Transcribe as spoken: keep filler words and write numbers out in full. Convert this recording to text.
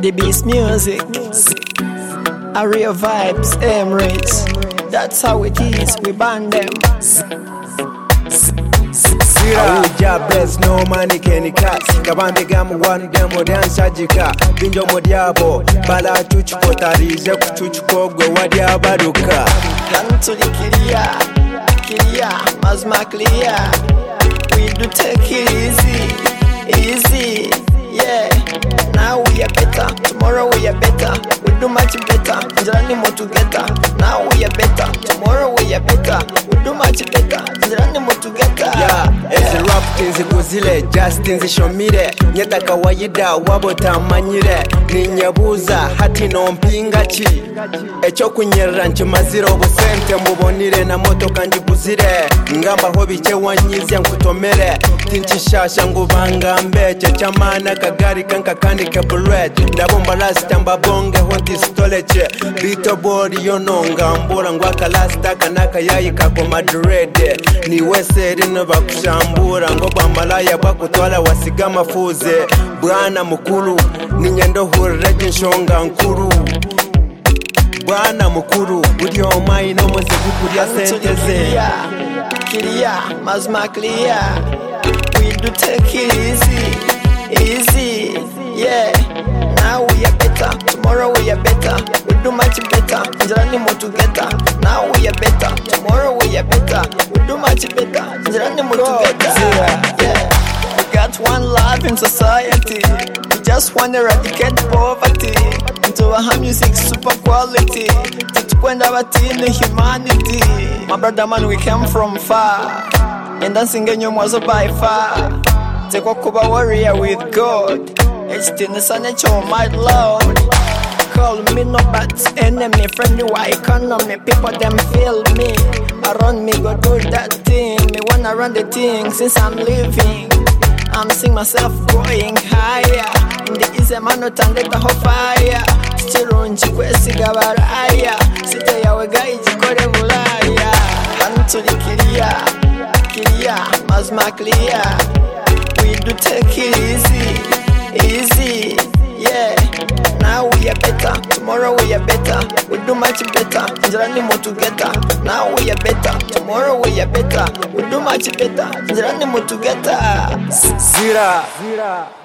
The beast music, a real vibes, Emirates. That's how it is, we ban them. Awuja best no money can cats. Kabambe gamu one demo dan sajika. Binjo modiabo bala chuchuko tarize kuchuchuko gwe wadia baduka. Run to the kilia, kilia, mazma clear. We do take it easy, easy, yeah. Now we are better, tomorrow we are better. We do much better, njirani mo together. Now we are better, tomorrow we are better. We do much better, njirani mo together. Yeah, ezi rap tinzi kuzile, just tinzi shomire. Nyeta kawaida wabota manyire. Ninyebuza hati no mpinga chi. Echo kunyerera nchimazire obusente mbubonire na moto kanji buzire. Ngamba hobi che wanyizya nkutomere. Tinchishasha ngubanga mbeche chamana kagari kanka kandi kebulet. Ndabomba last mbabonge hoti stoleche. Bito body yononga mbura ngwaka last kanaka yayi kako madrede. Ni weseri nova kushambura ngoba malaya bakutwala wasigama fuze. Bwana mukuru ninyendo hureje nshonga nkuru. Bwana mukuru budi omayi no mose gukurya senteze. Kilia, mazma clear. We do take it easy, easy, yeah. Now we are better, tomorrow we are better. We do much better, njirani mo together. Now we are better, tomorrow we are better. We do much better, njirani mo together. Yeah, we got one love in society. We just want to eradicate poverty. Into our music super quality. Tutukwenda batini humanity. My brother man, we came from far. And dancing in your was by far. Take a kuba warrior with God. It's still the sun and show my Lord. Call me no bad enemy, friendly why economy. People them feel me. Around me go do that thing. Me wanna run the thing since I'm living. I'm seeing myself growing higher. In the easy man not under the whole fire. Chirunji kwesiga baraya. Sita yawe gai jikore bulaya. Run to the kilia, kilia, mazma clear. We do take it easy, easy, yeah. Now we are better, tomorrow we are better. We do much better, njirani mo together. Now we are better, tomorrow we are better. We do much better, njirani mo together. Zira, Zira.